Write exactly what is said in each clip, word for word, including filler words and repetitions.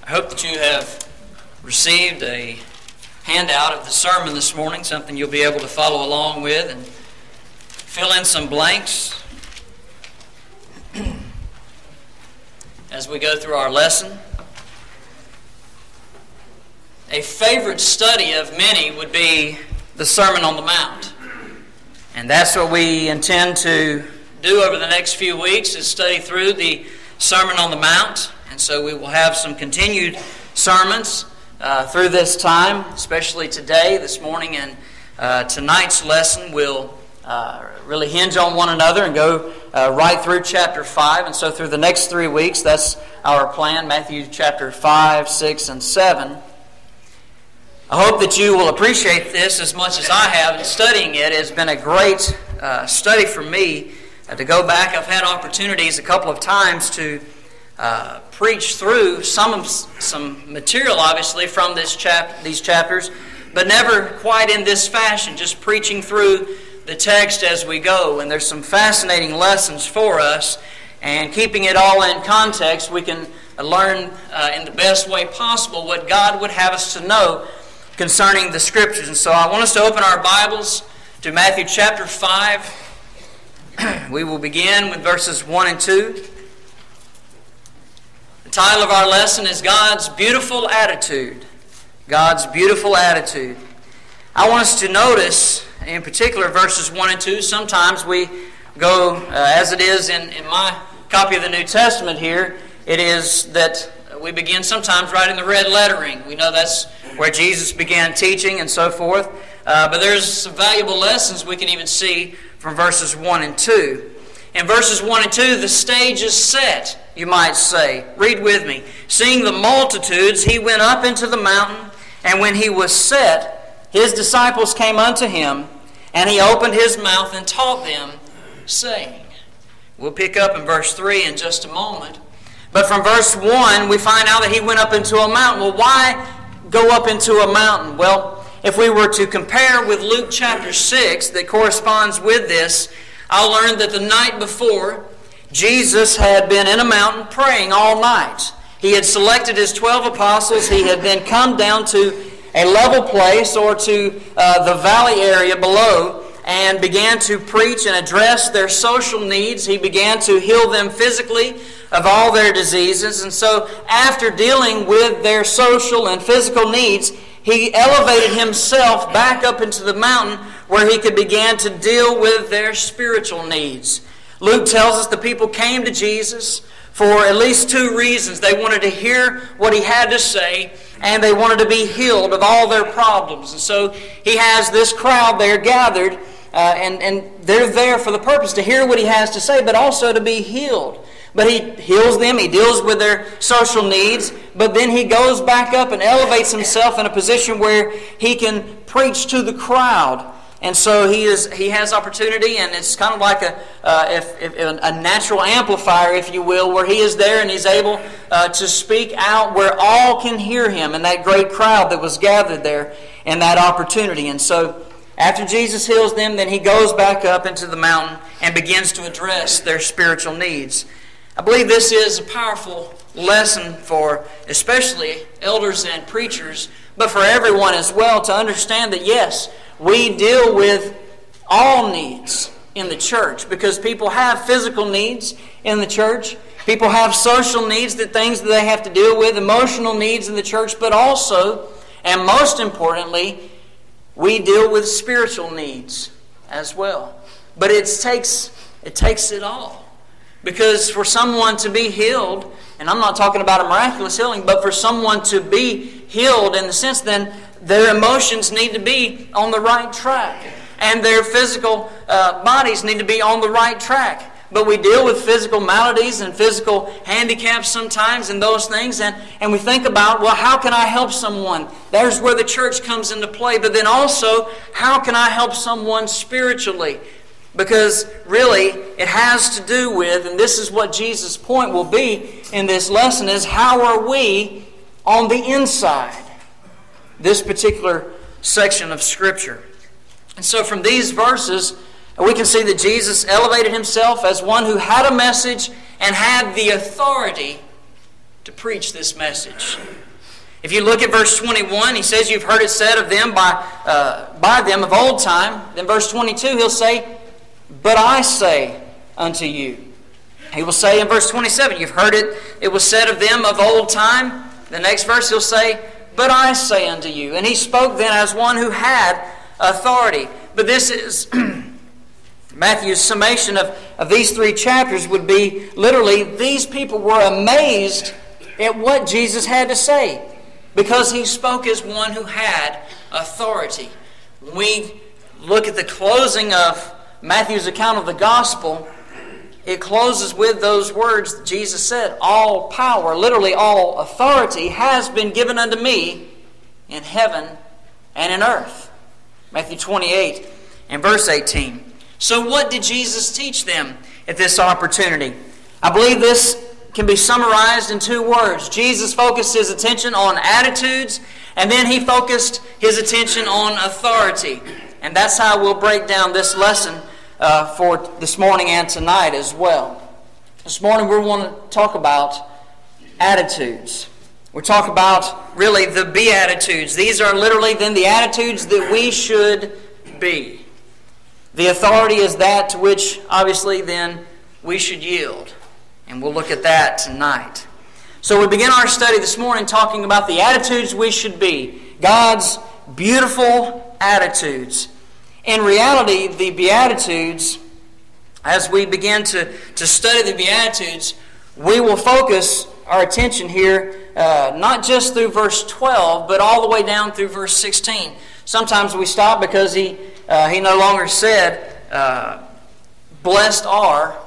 I hope that you have received a handout of the sermon this morning, something you'll be able to follow along with and fill in some blanks as we go through our lesson. A favorite study of many would be the Sermon on the Mount. And that's what we intend to do over the next few weeks, is study through the Sermon on the Mount. And so we will have some continued sermons uh, through this time, especially today, this morning, and uh, tonight's lesson will uh, really hinge on one another and go uh, right through chapter five. And so through the next three weeks, that's our plan, Matthew chapter five, six, and seven. I hope that you will appreciate this as much as I have in studying it. It has been a great uh, study for me uh, to go back. I've had opportunities a couple of times to uh, preach through some of, some material, obviously, from this chap these chapters, but never quite in this fashion, just preaching through the text as we go. And there's some fascinating lessons for us, and keeping it all in context, we can learn uh, in the best way possible what God would have us to know concerning the Scriptures. And so I want us to open our Bibles to Matthew chapter five. We will begin with verses one and two. The title of our lesson is God's Beautiful Attitude. God's Beautiful Attitude. I want us to notice, in particular, verses one and two. Sometimes we go, uh, as it is in, in my copy of the New Testament here, it is that we begin sometimes right in the red lettering. We know that's where Jesus began teaching and so forth. Uh, but there's some valuable lessons we can even see from verses one and two. In verses one and two, the stage is set, you might say. Read with me. Seeing the multitudes, he went up into the mountain, and when he was set, his disciples came unto him, and he opened his mouth and taught them, saying. We'll pick up in verse three in just a moment. But from verse one, we find out that he went up into a mountain. Well, why go up into a mountain? Well, if we were to compare with Luke chapter six that corresponds with this, I'll learn that the night before, Jesus had been in a mountain praying all night. He had selected his twelve apostles. He had then come down to a level place or to uh, the valley area below and began to preach and address their social needs. He began to heal them physically of all their diseases. And so after dealing with their social and physical needs, he elevated himself back up into the mountain where he could begin to deal with their spiritual needs. Luke tells us the people came to Jesus for at least two reasons. They wanted to hear what he had to say, and they wanted to be healed of all their problems. And so he has this crowd there gathered, uh, and, and they're there for the purpose to hear what he has to say, but also to be healed. But he heals them, he deals with their social needs, but then he goes back up and elevates himself in a position where he can preach to the crowd. And so he is he has opportunity, and it's kind of like a uh, if, if, a natural amplifier, if you will, where he is there and he's able uh, to speak out where all can hear him, and that great crowd that was gathered there in that opportunity. And so after Jesus heals them, then he goes back up into the mountain and begins to address their spiritual needs. I believe this is a powerful lesson for especially elders and preachers, but for everyone as well, to understand that yes, we deal with all needs in the church, because people have physical needs in the church. People have social needs, that things that they have to deal with, emotional needs in the church, but also, and most importantly, we deal with spiritual needs as well. But it takes it takes it all. Because for someone to be healed, and I'm not talking about a miraculous healing, but for someone to be healed in the sense, then their emotions need to be on the right track. And their physical uh, bodies need to be on the right track. But we deal with physical maladies and physical handicaps sometimes and those things. And, and we think about, well, how can I help someone? There's where the church comes into play. But then also, how can I help someone spiritually? Because really, it has to do with, and this is what Jesus' point will be in this lesson, is how are we on the inside? This particular section of Scripture. And so from these verses, we can see that Jesus elevated himself as one who had a message and had the authority to preach this message. If you look at verse twenty-one, he says, you've heard it said of them by, uh, by them of old time. Then verse twenty-two, he'll say, but I say unto you. He will say in verse twenty-seven, you've heard it, it was said of them of old time. The next verse he'll say, but I say unto you. And he spoke then as one who had authority. But this is Matthew's summation of, of these three chapters would be literally, these people were amazed at what Jesus had to say, because he spoke as one who had authority. When we look at the closing of Matthew's account of the gospel, it closes with those words that Jesus said, all power, literally all authority, has been given unto me in heaven and in earth. Matthew twenty-eight and verse eighteen. So what did Jesus teach them at this opportunity? I believe this can be summarized in two words. Jesus focused his attention on attitudes, and then he focused his attention on authority. And that's how we'll break down this lesson uh, for this morning and tonight as well. This morning we want to talk about attitudes. We'll talk about really the Beatitudes. These are literally then the attitudes that we should be. The authority is that to which obviously then we should yield. And we'll look at that tonight. So we begin our study this morning talking about the attitudes we should be. God's beautiful attitudes. In reality, the Beatitudes, as we begin to, to study the Beatitudes, we will focus our attention here uh, not just through verse twelve, but all the way down through verse sixteen. Sometimes we stop because he, uh, he no longer said, uh, blessed are,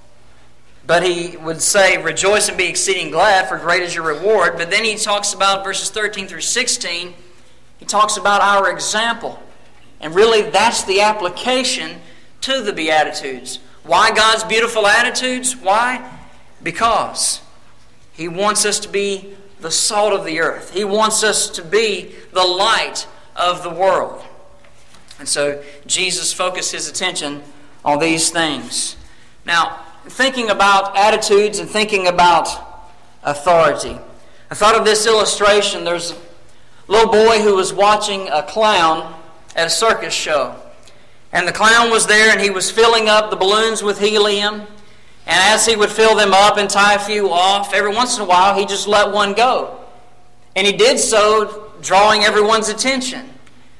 but he would say, rejoice and be exceeding glad, for great is your reward. But then he talks about verses thirteen through sixteen. He talks about our example. And really that's the application to the Beatitudes. Why God's beautiful attitudes? Why? Because he wants us to be the salt of the earth. He wants us to be the light of the world. And so Jesus focused his attention on these things. Now, thinking about attitudes and thinking about authority, I thought of this illustration. There's a little boy who was watching a clown at a circus show. And the clown was there and he was filling up the balloons with helium. And as he would fill them up and tie a few off, every once in a while he just let one go. And he did so drawing everyone's attention.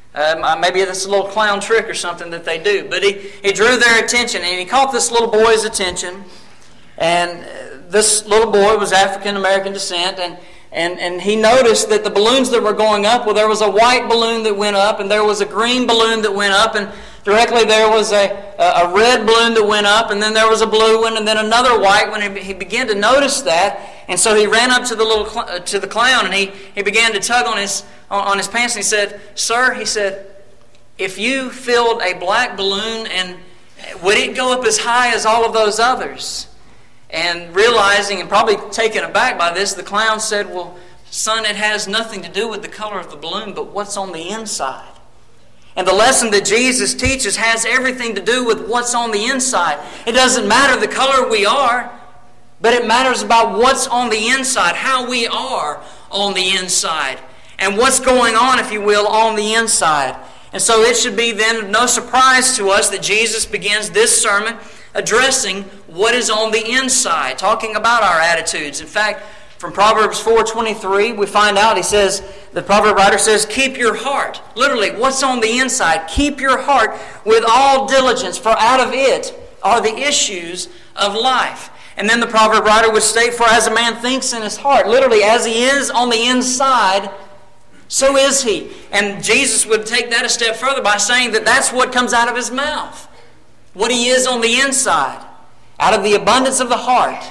Um, maybe that's a little clown trick or something that they do. But he, he drew their attention, and he caught this little boy's attention. And this little boy was African-American descent, and, and, and he noticed that the balloons that were going up, well, there was a white balloon that went up, and there was a green balloon that went up, and directly there was a, a red balloon that went up, and then there was a blue one, and then another white one. And he began to notice that, and so he ran up to the little cl- to the clown, and he, he began to tug on his on his pants, and he said, "Sir," he said, "if you filled a black balloon, and would it go up as high as all of those others?" And realizing and probably taken aback by this, the clown said, "Well, son, it has nothing to do with the color of the balloon, but what's on the inside." And the lesson that Jesus teaches has everything to do with what's on the inside. It doesn't matter the color we are, but it matters about what's on the inside, how we are on the inside, and what's going on, if you will, on the inside. And so it should be then no surprise to us that Jesus begins this sermon addressing what is on the inside, talking about our attitudes. In fact, from Proverbs four twenty-three, we find out, he says, the proverb writer says, keep your heart. Literally, what's on the inside? Keep your heart with all diligence, for out of it are the issues of life. And then the proverb writer would state, for as a man thinks in his heart, literally, as he is on the inside, so is he. And Jesus would take that a step further by saying that that's what comes out of his mouth. What he is on the inside. Out of the abundance of the heart.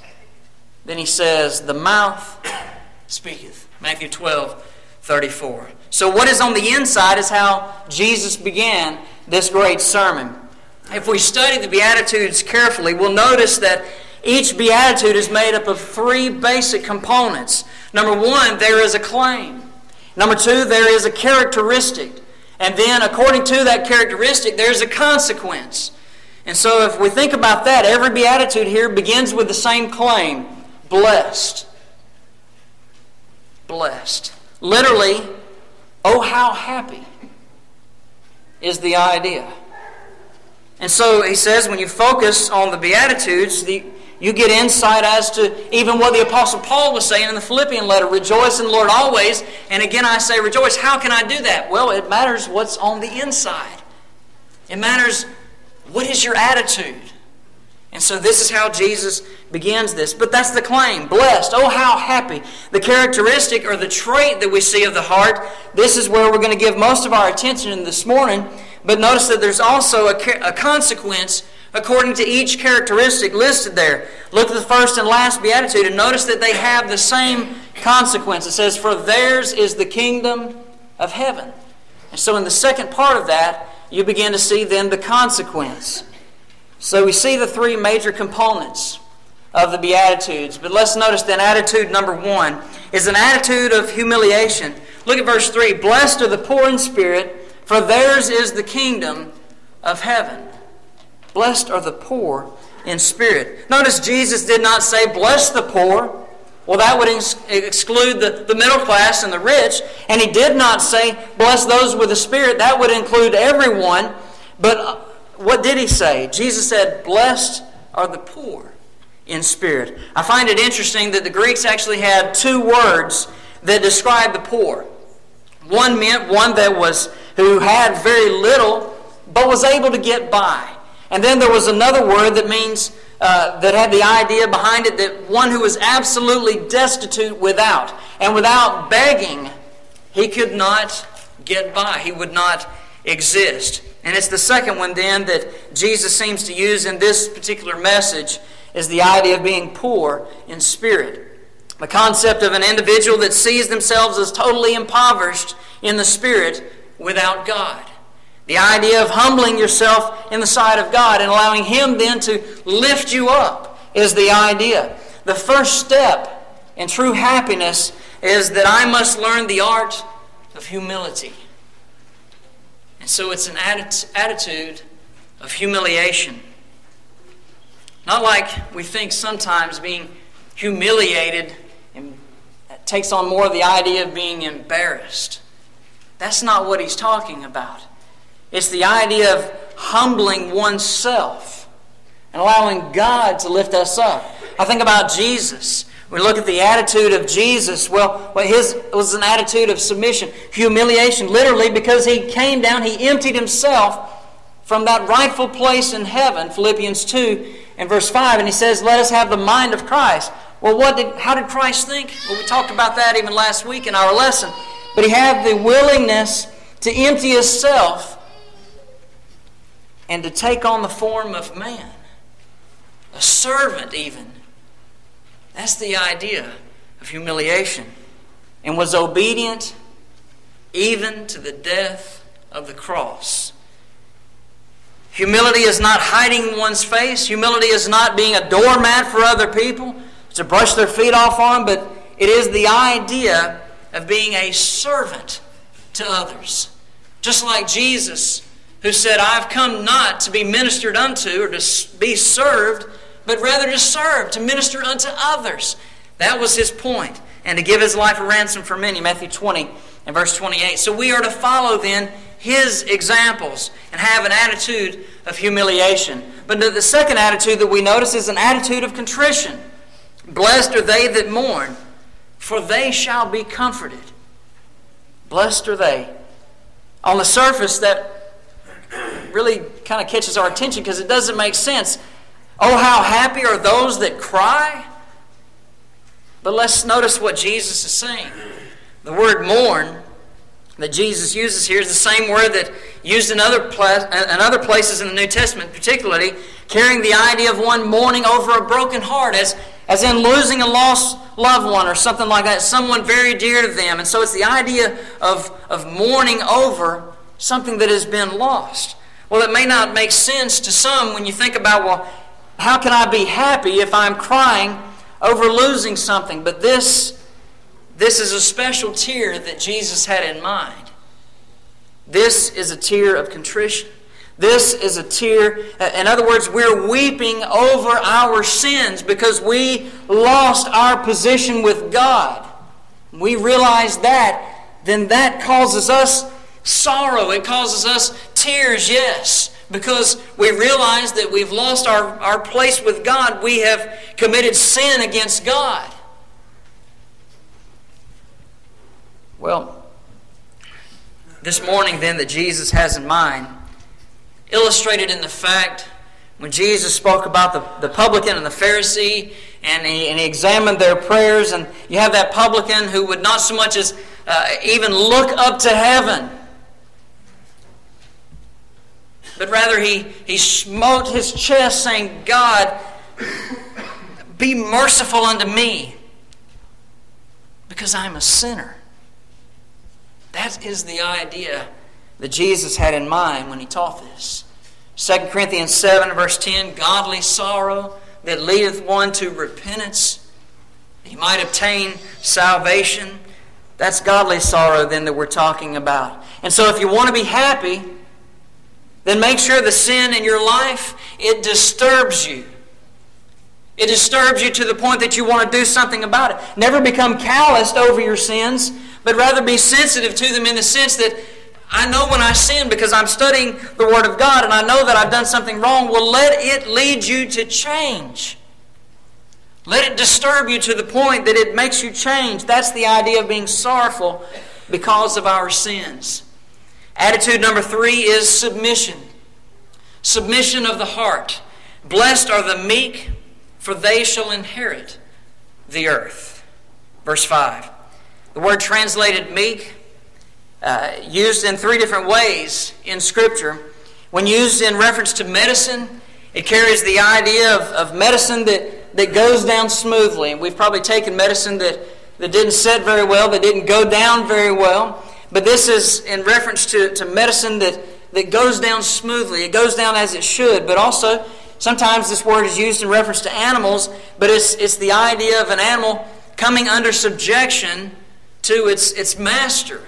Then he says, the mouth speaketh. Matthew twelve thirty-four. So what is on the inside is how Jesus began this great sermon. If we study the Beatitudes carefully, we'll notice that each Beatitude is made up of three basic components. Number one, there is a claim. Number two, there is a characteristic. And then, according to that characteristic, there's a consequence. And so if we think about that, every Beatitude here begins with the same claim. Blessed. blessed. Literally, oh, how happy is the idea. And so he says when you focus on the Beatitudes, the, you get insight as to even what the Apostle Paul was saying in the Philippian letter. Rejoice in the Lord always. And again I say rejoice. How can I do that? Well, it matters what's on the inside. It matters what is your attitude. And so this is how Jesus begins this. But that's the claim. Blessed. Oh, how happy. The characteristic or the trait that we see of the heart, this is where we're going to give most of our attention this morning. But notice that there's also a, a consequence according to each characteristic listed there. Look at the first and last beatitude and notice that they have the same consequence. It says, for theirs is the kingdom of heaven. And so in the second part of that, you begin to see then the consequence. So we see the three major components of the Beatitudes. But let's notice then attitude number one is an attitude of humiliation. Look at verse three. Blessed are the poor in spirit, for theirs is the kingdom of heaven. Blessed are the poor in spirit. Notice Jesus did not say, bless the poor. Well, that would ex- exclude the, the middle class and the rich. And he did not say, bless those with the spirit. That would include everyone. But what did he say? Jesus said, blessed are the poor in spirit. I find it interesting that the Greeks actually had two words that describe the poor. One meant one that was who had very little but was able to get by. And then there was another word that means uh, that had the idea behind it that one who was absolutely destitute without. And without begging, he could not get by. He would not exist. And it's the second one then that Jesus seems to use in this particular message is the idea of being poor in spirit. The concept of an individual that sees themselves as totally impoverished in the spirit without God. The idea of humbling yourself in the sight of God and allowing Him then to lift you up is the idea. The first step in true happiness is that I must learn the art of humility. And so it's an attitude of humiliation. Not like we think sometimes being humiliated takes on more of the idea of being embarrassed. That's not what he's talking about. It's the idea of humbling oneself and allowing God to lift us up. I think about Jesus. We look at the attitude of Jesus. Well, well, his was an attitude of submission, humiliation, literally because he came down, he emptied himself from that rightful place in heaven, Philippians two and verse five, and he says, let us have the mind of Christ. Well, what did how did Christ think? Well, we talked about that even last week in our lesson. But he had the willingness to empty himself and to take on the form of man. A servant even. That's the idea of humiliation. And was obedient even to the death of the cross. Humility is not hiding one's face. Humility is not being a doormat for other people to brush their feet off on, but it is the idea of being a servant to others. Just like Jesus, who said, I've come not to be ministered unto or to be served, but rather to serve, to minister unto others. That was his point. And to give his life a ransom for many, Matthew twenty and verse twenty-eight. So we are to follow then his examples and have an attitude of humiliation. But the second attitude that we notice is an attitude of contrition. Blessed are they that mourn, for they shall be comforted. Blessed are they. On the surface, that really kind of catches our attention because it doesn't make sense. Oh, how happy are those that cry? But let's notice what Jesus is saying. The word mourn that Jesus uses here is the same word that used in other, pla- in other places in the New Testament, particularly carrying the idea of one mourning over a broken heart, as, as in losing a lost loved one or something like that, someone very dear to them. And so it's the idea of, of mourning over something that has been lost. Well, it may not make sense to some when you think about, well, how can I be happy if I'm crying over losing something? But this This is a special tear that Jesus had in mind. This is a tear of contrition. This is a tear, in other words, we're weeping over our sins because we lost our position with God. we realize that, then that causes us sorrow. It causes us tears, yes, because we realize that we've lost our, our place with God. We have committed sin against God. Well, this morning then that Jesus has in mind, illustrated in the fact when Jesus spoke about the, the publican and the Pharisee, and he, and he examined their prayers, and you have that publican who would not so much as uh, even look up to heaven, but rather he, he smote his chest saying, God, be merciful unto me, because I'm a sinner. That is the idea that Jesus had in mind when he taught this. Second Corinthians seven, verse ten, godly sorrow that leadeth one to repentance, that he might obtain salvation. That's godly sorrow then that we're talking about. And so if you want to be happy, then make sure the sin in your life, it disturbs you. It disturbs you to the point that you want to do something about it. Never become calloused over your sins, but rather be sensitive to them in the sense that I know when I sin because I'm studying the Word of God and I know that I've done something wrong. Well, let it lead you to change. Let it disturb you to the point that it makes you change. That's the idea of being sorrowful because of our sins. Attitude number three is submission. Submission of the heart. Blessed are the meek, for they shall inherit the earth. Verse five. The word translated meek, uh, used in three different ways in Scripture. When used in reference to medicine, it carries the idea of, of medicine that, that goes down smoothly. And we've probably taken medicine that, that didn't set very well, that didn't go down very well. But this is in reference to, to medicine that, that goes down smoothly. It goes down as it should. But also, sometimes this word is used in reference to animals, but it's, it's the idea of an animal coming under subjection to its, its master.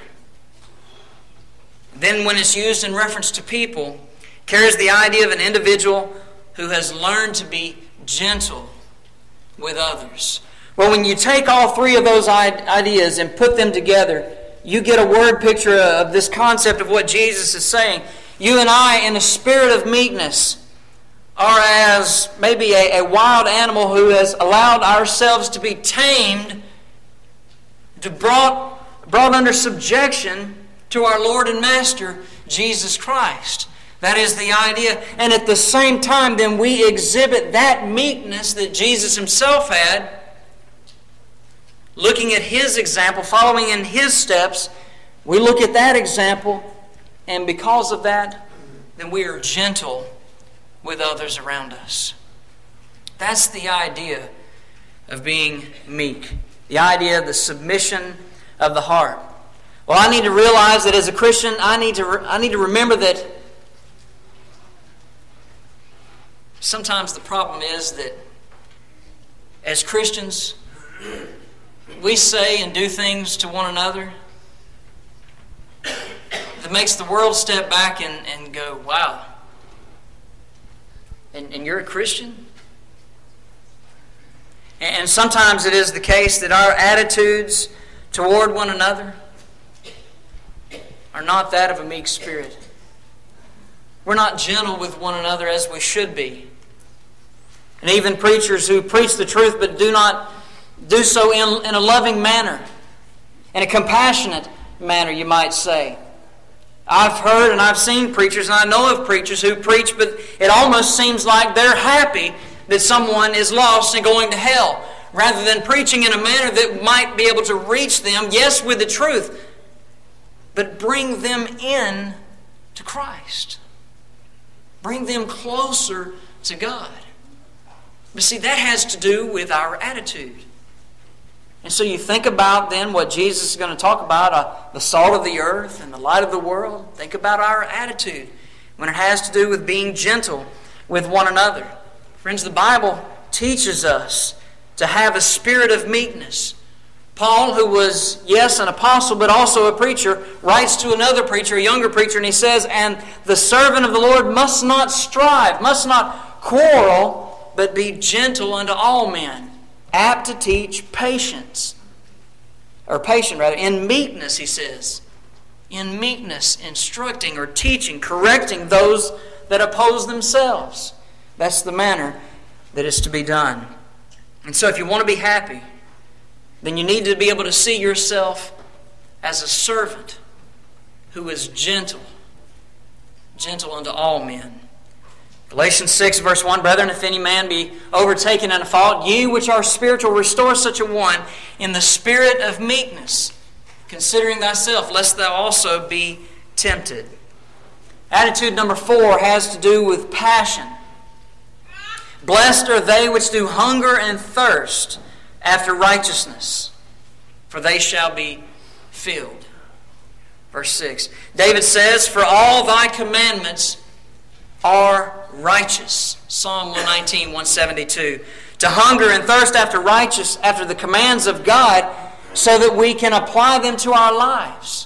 Then when it's used in reference to people, it carries the idea of an individual who has learned to be gentle with others. Well, when you take all three of those ideas and put them together, you get a word picture of this concept of what Jesus is saying. You and I, in a spirit of meekness, are as maybe a, a wild animal who has allowed ourselves to be tamed, to brought, brought under subjection to our Lord and Master, Jesus Christ. That is the idea. And at the same time, then we exhibit that meekness that Jesus himself had, looking at his example, following in his steps. We look at that example, and because of that, then we are gentle with others around us. That's the idea of being meek. The idea of the submission of the heart. Well, I need to realize that as a Christian, I need to I need to remember that sometimes the problem is that as Christians, we say and do things to one another that makes the world step back and, and go, wow, and, and you're a Christian? And sometimes it is the case that our attitudes toward one another are not that of a meek spirit. We're not gentle with one another as we should be. And even preachers who preach the truth but do not do so in, in a loving manner, in a compassionate manner, you might say. I've heard and I've seen preachers, and I know of preachers who preach, but it almost seems like they're happy that someone is lost and going to hell, rather than preaching in a manner that might be able to reach them, yes, with the truth, but bring them in to Christ. Bring them closer to God. But see, that has to do with our attitude. And so you think about then what Jesus is going to talk about, uh, the salt of the earth and the light of the world. Think about our attitude when it has to do with being gentle with one another. Friends, the Bible teaches us to have a spirit of meekness. Paul, who was, yes, an apostle, but also a preacher, writes to another preacher, a younger preacher, and he says, and the servant of the Lord must not strive, must not quarrel, but be gentle unto all men, apt to teach patience. or patient rather, in meekness, he says. In meekness, instructing or teaching, correcting those that oppose themselves. That's the manner that is to be done. And so if you want to be happy, then you need to be able to see yourself as a servant who is gentle, gentle unto all men. Galatians six, verse one, Brethren, if any man be overtaken in a fault, ye which are spiritual, restore such a one in the spirit of meekness, considering thyself, lest thou also be tempted. Attitude number four has to do with passion. Blessed are they which do hunger and thirst after righteousness, for they shall be filled. Verse six, David says, For all thy commandments are righteous. Psalm one nineteen, one seventy-two. To hunger and thirst after righteous, after the commands of God, so that we can apply them to our lives.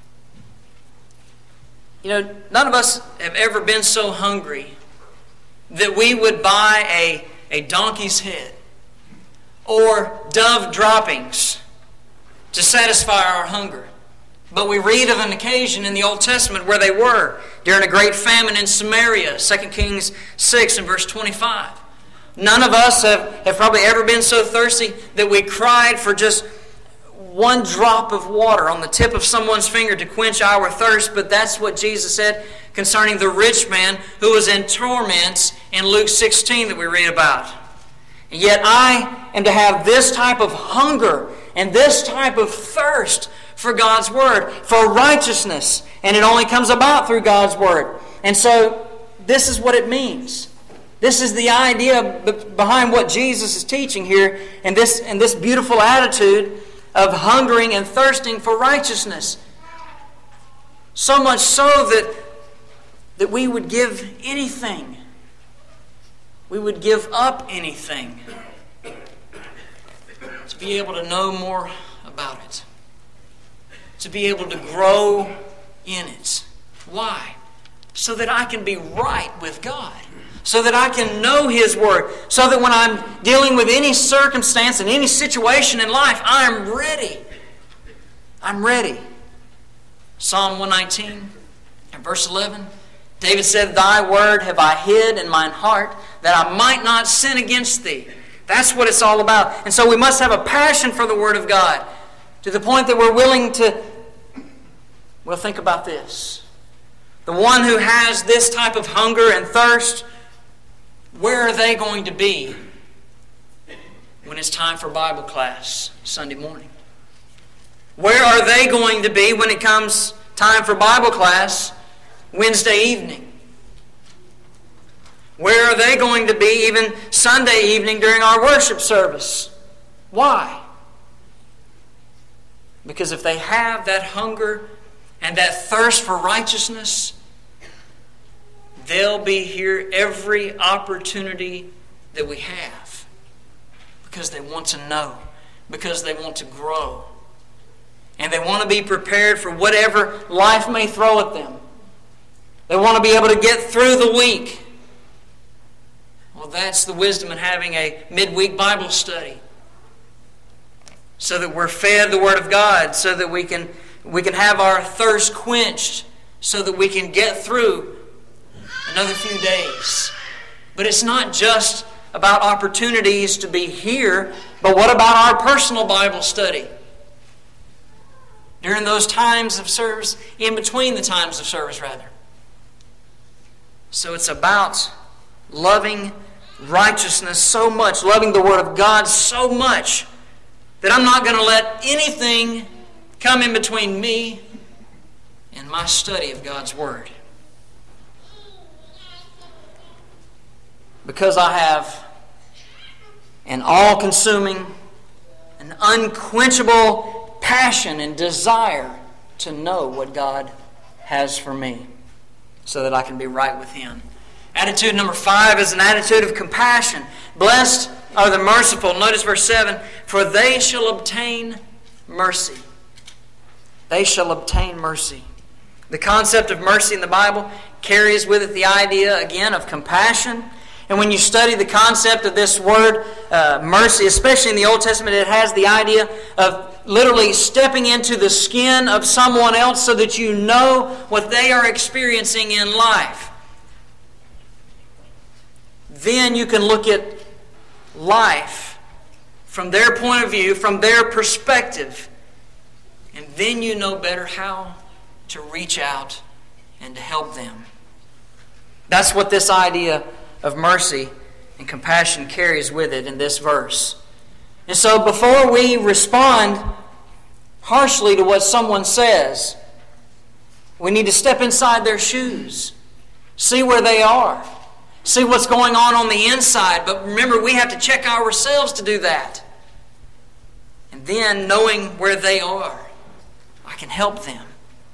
You know, none of us have ever been so hungry that we would buy a, a donkey's head or dove droppings to satisfy our hunger. But we read of an occasion in the Old Testament where they were during a great famine in Samaria, Second Kings six and verse twenty-five. None of us have, have probably ever been so thirsty that we cried for just one drop of water on the tip of someone's finger to quench our thirst, but that's what Jesus said concerning the rich man who was in torments in Luke sixteen that we read about. And yet I am to have this type of hunger and this type of thirst for God's Word, for righteousness, and it only comes about through God's Word. And so this is what it means. This is the idea behind what Jesus is teaching here, and this, and this beautiful attitude of hungering and thirsting for righteousness. So much so that, that we would give anything. We would give up anything to be able to know more about it. To be able to grow in it. Why? So that I can be right with God. So that I can know His Word. So that when I'm dealing with any circumstance and any situation in life, I'm ready. I'm ready. Psalm one nineteen and verse eleven. David said, Thy word have I hid in mine heart, that I might not sin against Thee. That's what it's all about. And so we must have a passion for the Word of God, to the point that we're willing to, well, think about this. The one who has this type of hunger and thirst, where are they going to be when it's time for Bible class Sunday morning? Where are they going to be when it comes time for Bible class Wednesday evening? Where are they going to be even Sunday evening during our worship service? Why? Because if they have that hunger and that thirst for righteousness, they'll be here every opportunity that we have. Because they want to know. Because they want to grow. And they want to be prepared for whatever life may throw at them. They want to be able to get through the week. Well, that's the wisdom in having a midweek Bible study. So that we're fed the Word of God. So that we can, we can have our thirst quenched. So that we can get through another few days. But it's not just about opportunities to be here, but what about our personal Bible study? During those times of service, in between the times of service, rather. So it's about loving righteousness so much, loving the Word of God so much, that I'm not going to let anything come in between me and my study of God's Word. Because I have an all-consuming, an unquenchable passion and desire to know what God has for me, so that I can be right with Him. Attitude number five is an attitude of compassion. Blessed are the merciful. Notice verse seven. For they shall obtain mercy. They shall obtain mercy. The concept of mercy in the Bible carries with it the idea, again, of compassion. And when you study the concept of this word, uh, mercy, especially in the Old Testament, it has the idea of literally stepping into the skin of someone else so that you know what they are experiencing in life. Then you can look at life from their point of view, from their perspective, and then you know better how to reach out and to help them. That's what this idea of mercy and compassion carries with it in this verse. And so before we respond harshly to what someone says, we need to step inside their shoes, see where they are, see what's going on on the inside. But remember, we have to check ourselves to do that. And then, knowing where they are, I can help them.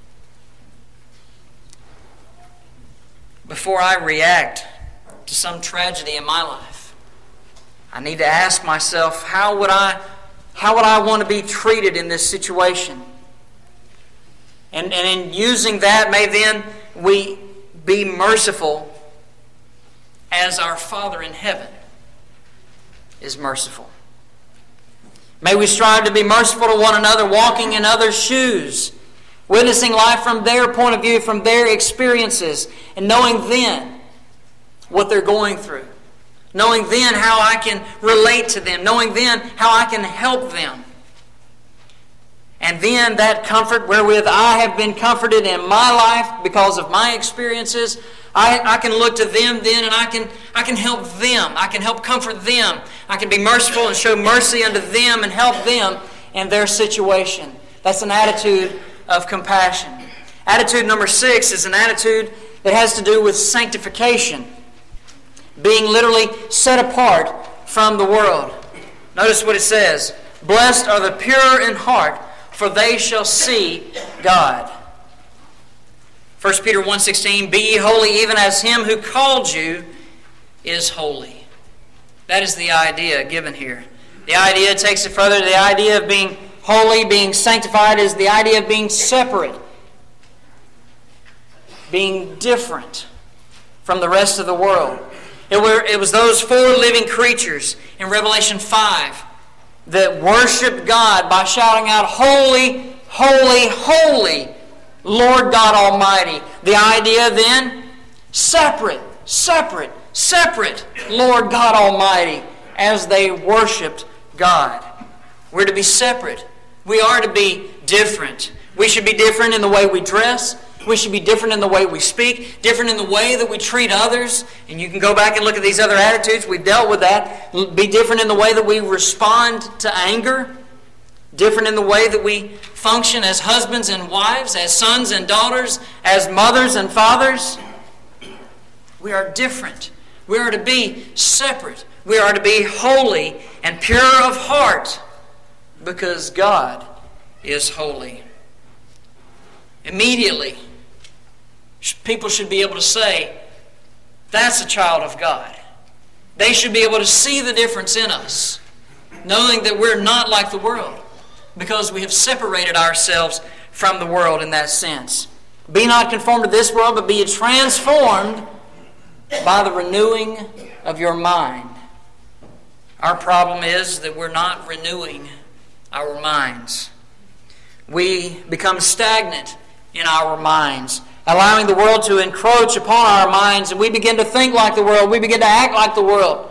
Before I react to some tragedy in my life, I need to ask myself, how would I, how would I want to be treated in this situation? And, and in using that, may then we be merciful as our Father in heaven is merciful. May we strive to be merciful to one another, walking in others' shoes, witnessing life from their point of view, from their experiences, and knowing then what they're going through. Knowing then how I can relate to them. Knowing then how I can help them. And then that comfort wherewith I have been comforted in my life because of my experiences, I, I can look to them then and I can, I can help them. I can help comfort them. I can be merciful and show mercy unto them and help them in their situation. That's an attitude of compassion. Attitude number six is an attitude that has to do with sanctification. Being literally set apart from the world. Notice what it says. Blessed are the pure in heart, for they shall see God. First Peter one sixteen, be ye holy even as him who called you is holy. That is the idea given here. The idea takes it further. The idea of being holy, being sanctified, is the idea of being separate. Being different from the rest of the world. It, were, it was those four living creatures in Revelation five that worshiped God by shouting out, holy, holy, holy, Lord God Almighty. The idea then, separate, separate, separate, Lord God Almighty, as they worshiped God. We're to be separate. We are to be different. We should be different in the way we dress. We should be different in the way we speak, different in the way that we treat others. And you can go back and look at these other attitudes. We've dealt with that. Be different in the way that we respond to anger. Different in the way that we function as husbands and wives, as sons and daughters, as mothers and fathers. We are different. We are to be separate. We are to be holy and pure of heart because God is holy. Immediately, people should be able to say, that's a child of God. They should be able to see the difference in us, knowing that we're not like the world, because we have separated ourselves from the world in that sense. Be not conformed to this world, but be transformed by the renewing of your mind. Our problem is that we're not renewing our minds. We become stagnant in our minds, allowing the world to encroach upon our minds, and we begin to think like the world, we begin to act like the world,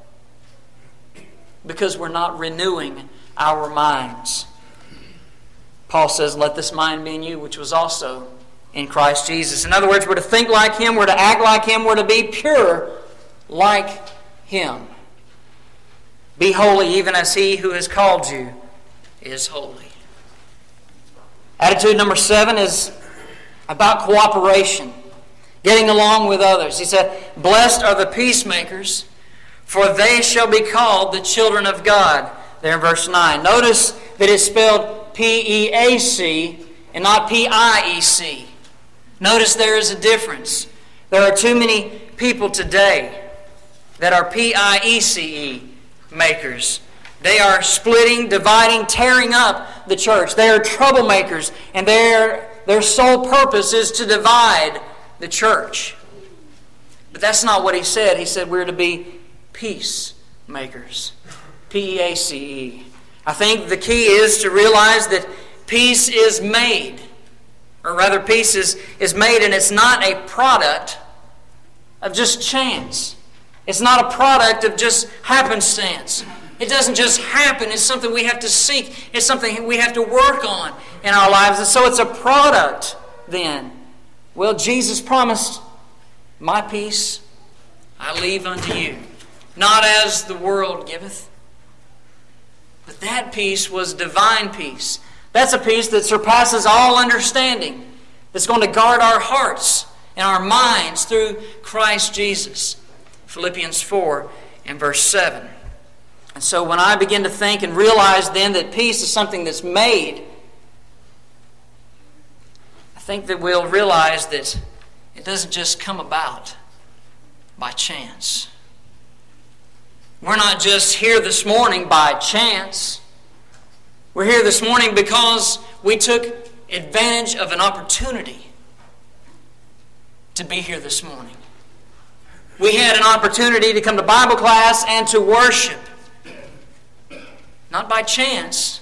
because we're not renewing our minds. Paul says, let this mind be in you, which was also in Christ Jesus. In other words, we're to think like Him, we're to act like Him, we're to be pure like Him. Be holy even as He who has called you is holy. Attitude number seven is about cooperation, getting along with others. He said, blessed are the peacemakers, for they shall be called the children of God. There in verse nine. Notice that it's spelled P E A C and not P I E C. Notice there is a difference. There are too many people today that are P I E C E makers. They are splitting, dividing, tearing up the church. They are troublemakers, and their, their sole purpose is to divide the church. But that's not what he said. He said we're to be peacemakers. P E A C E. I think the key is to realize that peace is made. Or rather, peace is, is made, and it's not a product of just chance. It's not a product of just happenstance. It doesn't just happen. It's something we have to seek. It's something we have to work on in our lives. And so it's a product then. Well, Jesus promised, my peace I leave unto you, not as the world giveth. But that peace was divine peace. That's a peace that surpasses all understanding. That's going to guard our hearts and our minds through Christ Jesus. Philippians four and verse seven. And so when I begin to think and realize then that peace is something that's made, I think that we'll realize that it doesn't just come about by chance. We're not just here this morning by chance. We're here this morning because we took advantage of an opportunity to be here this morning. We had an opportunity to come to Bible class and to worship. Not by chance,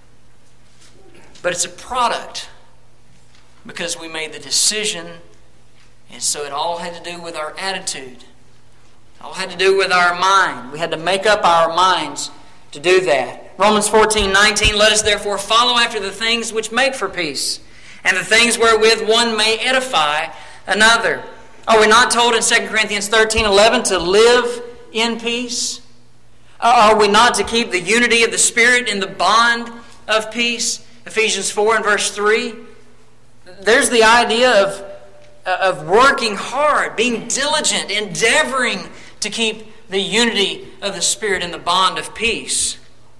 but it's a product because we made the decision, and so it all had to do with our attitude. It all had to do with our mind. We had to make up our minds to do that. Romans fourteen nineteen, let us therefore follow after the things which make for peace, and the things wherewith one may edify another. Are we not told in Second Corinthians thirteen eleven to live in peace? Are we not to keep the unity of the Spirit in the bond of peace? Ephesians four and verse three. There's the idea of, of working hard, being diligent, endeavoring to keep the unity of the Spirit in the bond of peace.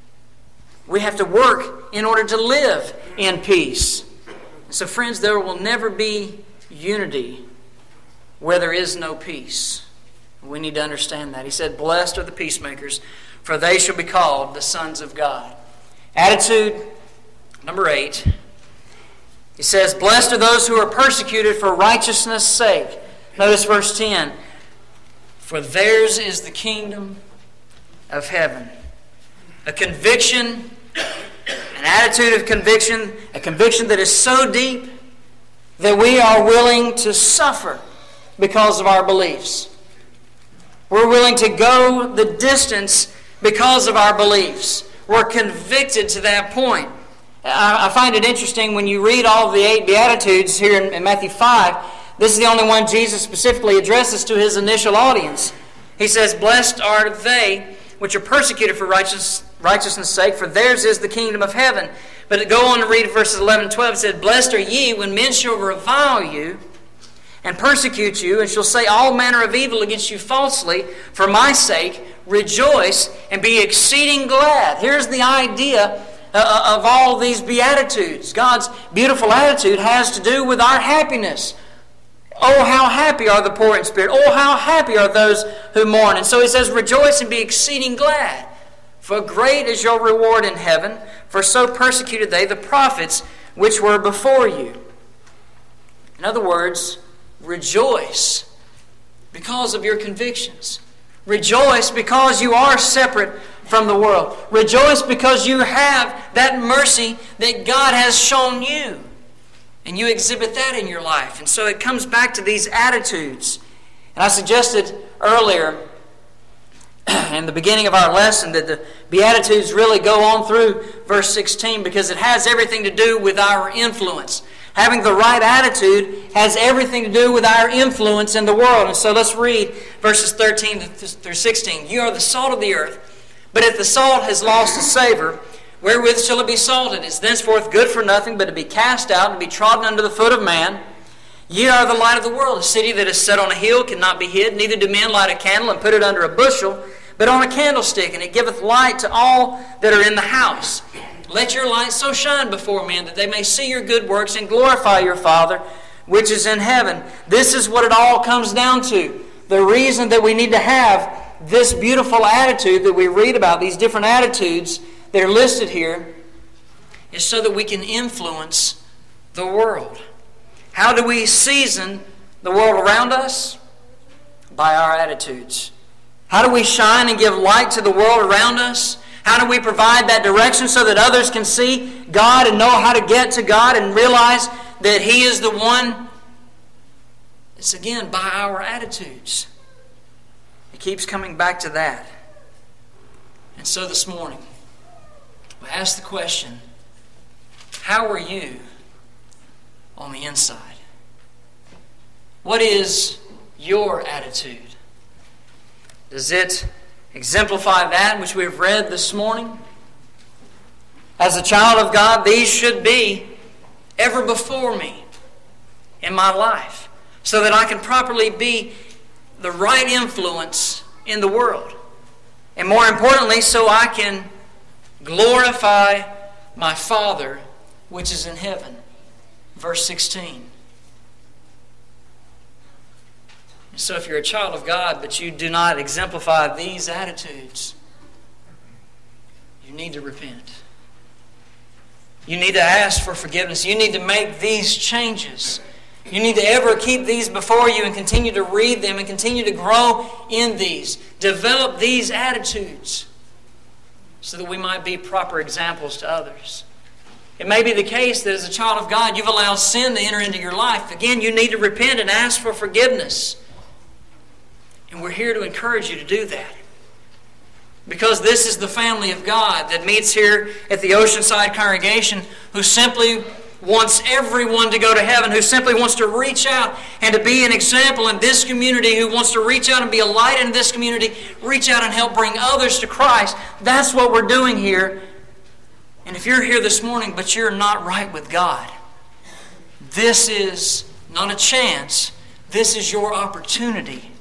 We have to work in order to live in peace. So friends, there will never be unity where there is no peace. We need to understand that. He said, blessed are the peacemakers, for they shall be called the sons of God. Attitude number eight. He says, blessed are those who are persecuted for righteousness' sake. Notice verse ten. For theirs is the kingdom of heaven. A conviction, an attitude of conviction, a conviction that is so deep that we are willing to suffer because of our beliefs. We're willing to go the distance because of our beliefs. We're convicted to that point. I find it interesting when you read all of the eight Beatitudes here in Matthew five, this is the only one Jesus specifically addresses to his initial audience. He says, blessed are they which are persecuted for righteous, righteousness' sake, for theirs is the kingdom of heaven. But go on to read verses eleven and twelve. It said, blessed are ye when men shall revile you and persecute you, and shall say all manner of evil against you falsely for my sake. Rejoice and be exceeding glad. Here's the idea of all these Beatitudes. God's beautiful attitude has to do with our happiness. Oh, how happy are the poor in spirit. Oh, how happy are those who mourn. And so he says, rejoice and be exceeding glad. For great is your reward in heaven, for so persecuted they the prophets which were before you. In other words, rejoice because of your convictions. Rejoice because you are separate from the world. Rejoice because you have that mercy that God has shown you. And you exhibit that in your life. And so it comes back to these attitudes. And I suggested earlier in the beginning of our lesson that the Beatitudes really go on through verse sixteen because it has everything to do with our influence. Having the right attitude has everything to do with our influence in the world. And so let's read verses thirteen through sixteen. You are the salt of the earth, but if the salt has lost its savor, wherewith shall it be salted? It is thenceforth good for nothing but to be cast out and be trodden under the foot of man. Ye are the light of the world. A city that is set on a hill cannot be hid. Neither do men light a candle and put it under a bushel, but on a candlestick, and it giveth light to all that are in the house. Let your light so shine before men that they may see your good works and glorify your Father which is in heaven. This is what it all comes down to. The reason that we need to have this beautiful attitude that we read about, these different attitudes that are listed here, is so that we can influence the world. How do we season the world around us? By our attitudes. How do we shine and give light to the world around us? How do we provide that direction so that others can see God and know how to get to God and realize that He is the one? It's again by our attitudes. It keeps coming back to that. And so this morning, we ask the question, how are you on the inside? What is your attitude? Does it exemplify that which we have read this morning? As a child of God, these should be ever before me in my life, so that I can properly be the right influence in the world. And more importantly, so I can glorify my Father which is in heaven. Verse sixteen. So if you're a child of God, but you do not exemplify these attitudes, you need to repent. You need to ask for forgiveness. You need to make these changes. You need to ever keep these before you and continue to read them and continue to grow in these. Develop these attitudes so that we might be proper examples to others. It may be the case that as a child of God, you've allowed sin to enter into your life. Again, you need to repent and ask for forgiveness. And we're here to encourage you to do that. Because this is the family of God that meets here at the Oceanside congregation, who simply wants everyone to go to heaven, who simply wants to reach out and to be an example in this community, who wants to reach out and be a light in this community, reach out and help bring others to Christ. That's what we're doing here. And if you're here this morning but you're not right with God, this is not a chance. This is your opportunity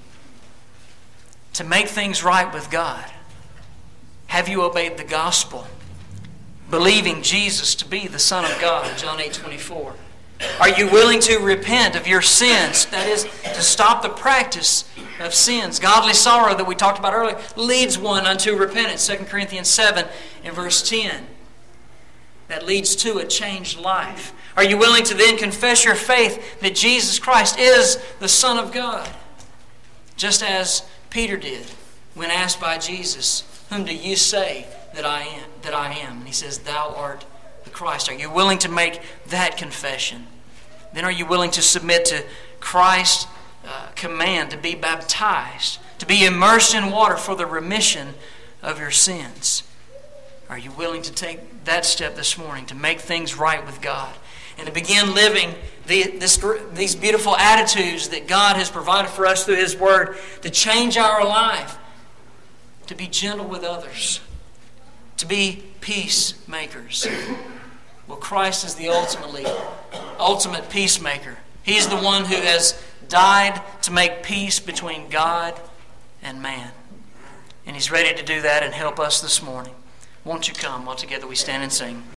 to make things right with God. Have you obeyed the gospel, believing Jesus to be the Son of God, John eight twenty-four? Are you willing to repent of your sins? That is, to stop the practice of sins. Godly sorrow that we talked about earlier leads one unto repentance. Second Corinthians seven and verse ten. That leads to a changed life. Are you willing to then confess your faith that Jesus Christ is the Son of God? Just as Peter did when asked by Jesus, "Whom do you say that I am?" That I am. And he says, "Thou art the Christ." Are you willing to make that confession? Then are you willing to submit to Christ's uh, command to be baptized, to be immersed in water for the remission of your sins? Are you willing to take that step this morning to make things right with God and to begin living the, this, these beautiful attitudes that God has provided for us through His Word, to change our life, to be gentle with others, to be peacemakers? Well, Christ is the ultimately, ultimate peacemaker. He's the one who has died to make peace between God and man. And He's ready to do that and help us this morning. Won't you come while together we stand and sing?